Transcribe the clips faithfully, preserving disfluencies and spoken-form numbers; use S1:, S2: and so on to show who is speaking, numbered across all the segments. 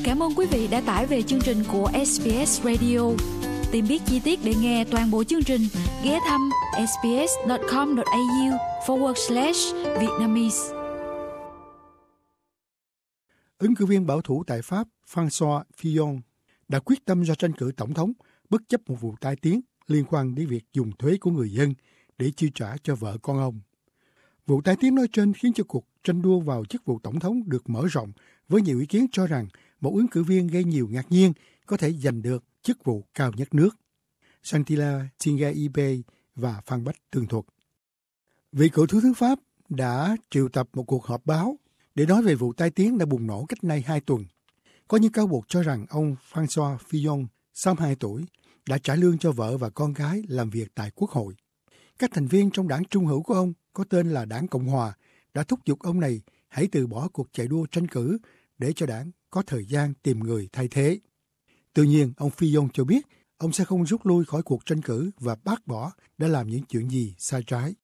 S1: Cảm ơn quý vị đã tải về chương trình của ét bê ét Radio. Tìm biết chi tiết để nghe toàn bộ chương trình, ghé thăm sbs.com.au forward slash Vietnamese.
S2: Ứng cử viên bảo thủ tại Pháp François Fillon đã quyết tâm ra tranh cử tổng thống bất chấp một vụ tai tiếng liên quan đến việc dùng thuế của người dân để chi trả cho vợ con ông. Vụ tai tiếng nói trên khiến cho cuộc tranh đua vào chức vụ tổng thống được mở rộng, với nhiều ý kiến cho rằng một ứng cử viên gây nhiều ngạc nhiên có thể giành được chức vụ cao nhất nước. Santila Tsingai và Phan Bách tường thuật. Vị cựu thủ tướng Pháp đã triệu tập một cuộc họp báo để nói về vụ tai tiếng đã bùng nổ cách nay hai tuần. Có những cáo buộc cho rằng ông François Fillon, sáu mươi hai tuổi, đã trả lương cho vợ và con gái làm việc tại Quốc hội. Các thành viên trong đảng trung hữu của ông, có tên là Đảng Cộng Hòa, đã thúc giục ông này hãy từ bỏ cuộc chạy đua tranh cử để cho đảng có thời gian tìm người thay thế. Tuy nhiên, ông Fillon cho biết ông sẽ không rút lui khỏi cuộc tranh cử và bác bỏ đã làm những chuyện gì sai trái.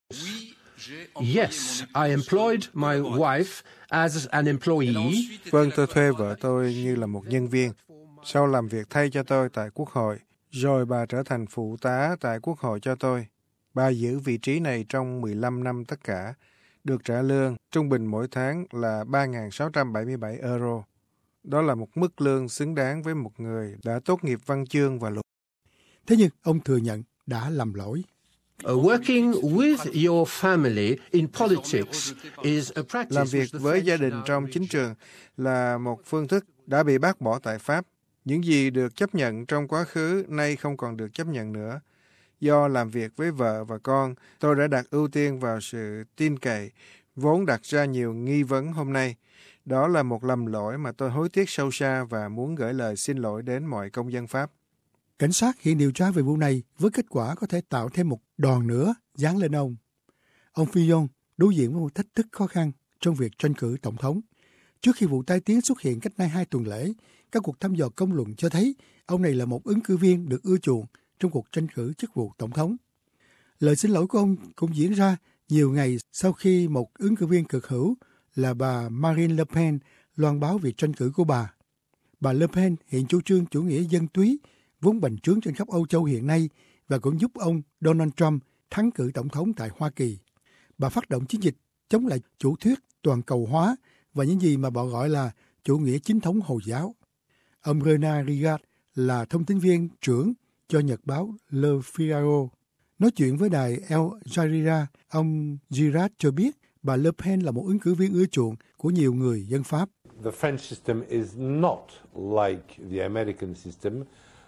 S3: Yes, I employed my wife as an employee.
S4: Vâng, tôi thuê vợ tôi như là một nhân viên. Sau làm việc thay cho tôi tại Quốc hội, rồi bà trở thành phụ tá tại Quốc hội cho tôi. Bà giữ vị trí này trong mười lăm năm tất cả, được trả lương trung bình mỗi tháng là ba nghìn sáu trăm bảy mươi bảy euro. Đó là một mức lương xứng đáng với một người đã tốt nghiệp văn chương và luật.
S2: Thế nhưng ông thừa nhận đã làm lỗi.
S3: Working with your family in politics is a practice.
S4: Làm việc với gia đình trong chính trường là một phương thức đã bị bác bỏ tại Pháp. Những gì được chấp nhận trong quá khứ nay không còn được chấp nhận nữa. Do làm việc với vợ và con, tôi đã đặt ưu tiên vào sự tin cậy, vốn đặt ra nhiều nghi vấn hôm nay. Đó là một lầm lỗi mà tôi hối tiếc sâu xa và muốn gửi lời xin lỗi đến mọi công dân Pháp.
S2: Cảnh sát hiện điều tra về vụ này với kết quả có thể tạo thêm một đòn nữa giáng lên ông. Ông Fillon đối diện với một thách thức khó khăn trong việc tranh cử tổng thống. Trước khi vụ tai tiếng xuất hiện cách nay hai tuần lễ, các cuộc thăm dò công luận cho thấy ông này là một ứng cử viên được ưa chuộng trong cuộc tranh cử chức vụ tổng thống. Lời xin lỗi của ông cũng diễn ra nhiều ngày sau khi một ứng cử viên cực hữu là bà Marine Le Pen loan báo việc tranh cử của bà. Bà Le Pen hiện chủ trương chủ nghĩa dân túy vốn bành trướng trên khắp Âu Châu hiện nay và cũng giúp ông Donald Trump thắng cử tổng thống tại Hoa Kỳ. Bà phát động chiến dịch chống lại chủ thuyết toàn cầu hóa và những gì mà bà gọi là chủ nghĩa chính thống Hồi giáo. Ông Renard Rigat là thông tin viên trưởng cho nhật báo Le Figaro. Nói chuyện với đài Al Jazeera, ông Girard cho biết bà Le Pen là một ứng cử viên ưa chuộng của nhiều người dân Pháp.
S5: The French system is not like the American system.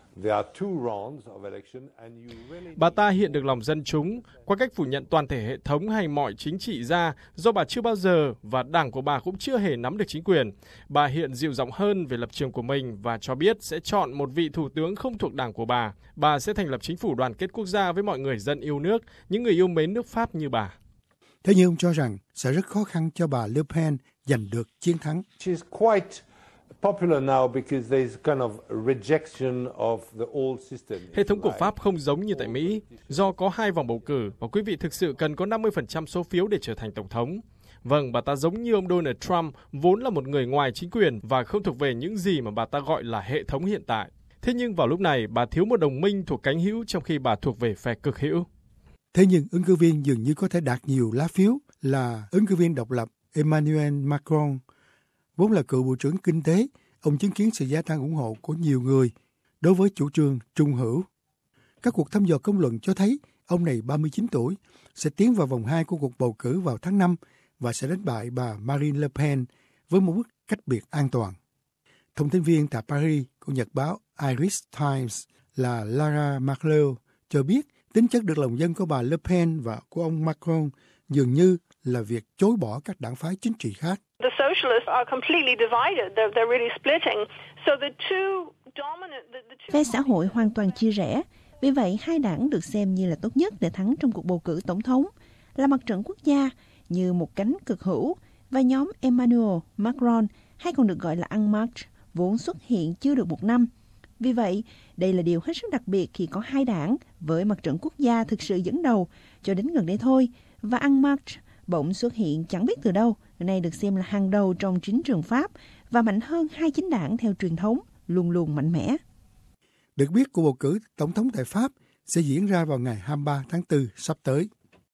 S6: Bà ta hiện được lòng dân chúng qua cách phủ nhận toàn thể hệ thống hay mọi chính trị gia do bà chưa bao giờ và đảng của bà cũng chưa hề nắm được chính quyền. Bà hiện dịu giọng hơn về lập trường của mình và cho biết sẽ chọn một vị thủ tướng không thuộc đảng của bà. Bà sẽ thành lập chính phủ đoàn kết quốc gia với mọi người dân yêu nước, những người yêu mến nước Pháp như bà.
S2: Thế nhưng ông cho rằng sẽ rất khó khăn cho bà Le Pen giành được chiến thắng.
S5: She's quite popular now because there's kind of rejection of the old system.
S6: Hệ thống của Pháp không giống như tại Mỹ, do có hai vòng bầu cử và quý vị thực sự cần có năm mươi phần trăm số phiếu để trở thành tổng thống. Vâng, bà ta giống như ông Donald Trump, vốn là một người ngoài chính quyền và không thuộc về những gì mà bà ta gọi là hệ thống hiện tại. Thế nhưng vào lúc này, bà thiếu một đồng minh thuộc cánh hữu trong khi bà thuộc về phe cực hữu.
S2: Thế nhưng ứng cử viên dường như có thể đạt nhiều lá phiếu là ứng cử viên độc lập Emmanuel Macron. Vốn là cựu Bộ trưởng Kinh tế, ông chứng kiến sự gia tăng ủng hộ của nhiều người đối với chủ trương trung hữu. Các cuộc thăm dò công luận cho thấy ông này ba mươi chín tuổi, sẽ tiến vào vòng hai của cuộc bầu cử vào tháng năm và sẽ đánh bại bà Marine Le Pen với một mức cách biệt an toàn. Thông tin viên tại Paris của nhật báo Irish Times là Lara Macleod cho biết tính chất được lòng dân của bà Le Pen và của ông Macron dường như là việc chối bỏ các đảng phái chính trị khác.
S7: The socialists are completely divided. They're, they're really splitting. So the two dominant the, the two
S8: Phe xã hội hoàn toàn chia rẽ. Vì vậy, hai đảng được xem như là tốt nhất để thắng trong cuộc bầu cử tổng thống là Mặt trận Quốc gia như một cánh cực hữu và nhóm Emmanuel Macron hay còn được gọi là En Marche vốn xuất hiện chưa được một năm. Vì vậy, đây là điều hết sức đặc biệt khi có hai đảng với Mặt trận Quốc gia thực sự dẫn đầu cho đến gần đây thôi và En Marche bỗng xuất hiện chẳng biết từ đâu, nay được xem là hàng đầu trong chính trường Pháp và mạnh hơn hai chính đảng theo truyền thống, luôn luôn mạnh mẽ.
S2: Được biết, cuộc bầu cử tổng thống tại Pháp sẽ diễn ra vào ngày hai mươi ba tháng tư sắp tới.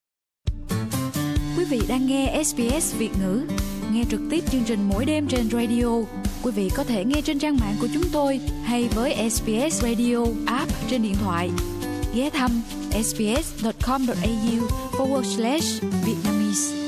S1: Quý vị đang nghe ét bê ét Việt ngữ. Nghe trực tiếp chương trình mỗi đêm trên radio. Quý vị có thể nghe trên trang mạng của chúng tôi hay với ét bê ét Radio app trên điện thoại. Ghé thăm sbs.com.au forward slash Vietnamese.